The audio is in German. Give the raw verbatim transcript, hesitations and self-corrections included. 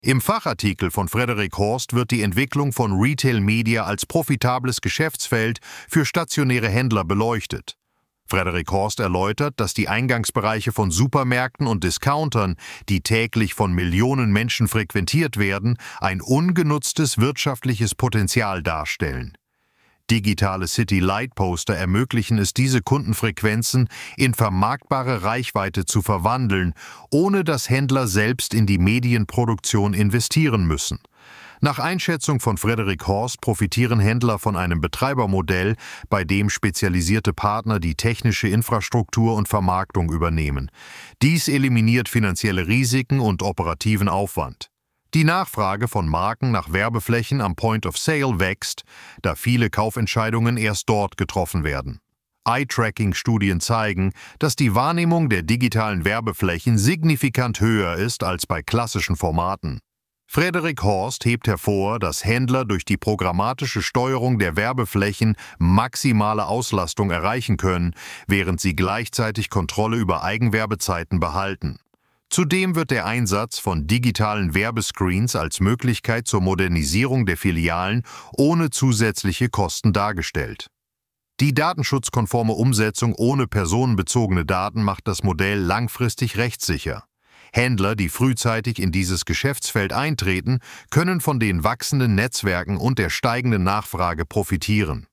Im Fachartikel von Frederik Horst wird die Entwicklung von Retail Media als profitables Geschäftsfeld für stationäre Händler beleuchtet. Frederik Horst erläutert, dass die Eingangsbereiche von Supermärkten und Discountern, die täglich von Millionen Menschen frequentiert werden, ein ungenutztes wirtschaftliches Potenzial darstellen. Digitale City-Light-Poster ermöglichen es, diese Kundenfrequenzen in vermarktbare Reichweite zu verwandeln, ohne dass Händler selbst in die Medienproduktion investieren müssen. Nach Einschätzung von Frederik Horst profitieren Händler von einem Betreibermodell, bei dem spezialisierte Partner die technische Infrastruktur und Vermarktung übernehmen. Dies eliminiert finanzielle Risiken und operativen Aufwand. Die Nachfrage von Marken nach Werbeflächen am Point of Sale wächst, da viele Kaufentscheidungen erst dort getroffen werden. Eye-Tracking-Studien zeigen, dass die Wahrnehmung der digitalen Werbeflächen signifikant höher ist als bei klassischen Formaten. Frederik Horst hebt hervor, dass Händler durch die programmatische Steuerung der Werbeflächen maximale Auslastung erreichen können, während sie gleichzeitig Kontrolle über Eigenwerbezeiten behalten. Zudem wird der Einsatz von digitalen Werbescreens als Möglichkeit zur Modernisierung der Filialen ohne zusätzliche Kosten dargestellt. Die datenschutzkonforme Umsetzung ohne personenbezogene Daten macht das Modell langfristig rechtssicher. Händler, die frühzeitig in dieses Geschäftsfeld eintreten, können von den wachsenden Netzwerken und der steigenden Nachfrage profitieren.